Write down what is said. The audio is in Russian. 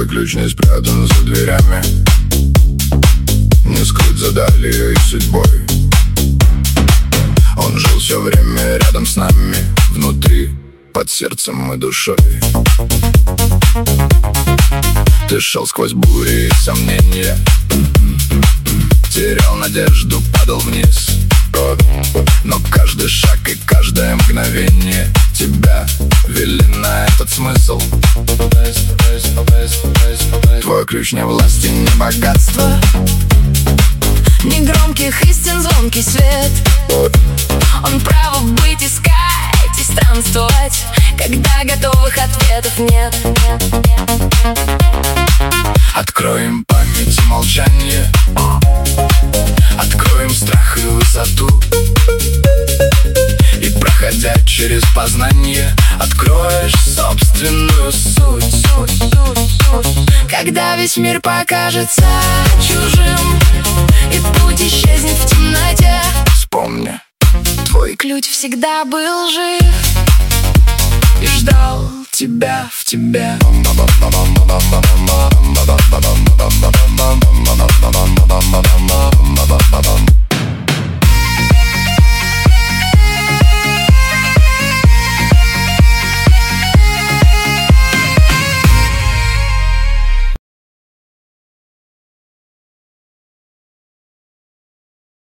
Твой ключ не спрятан за дверями, не скрыт за далью и судьбой. Он жил все время рядом с нами, внутри, под сердцем и душой. Ты шел сквозь бури и сомнения, терял надежду, падал вниз. Но каждый шаг и каждое мгновение тебя вели на этот смысл. Твой ключ не власти, не богатство, не громких истин звонкий свет. Он право быть, искать и странствовать, когда готовых ответов нет. Откроем память и молчание, откроем страх и высоту, и, проходя через познание, откроешь собственную суть. Когда весь мир покажется чужим и путь исчезнет в темноте, вспомни, твой ключ всегда был жив и ждал тебя в тебе.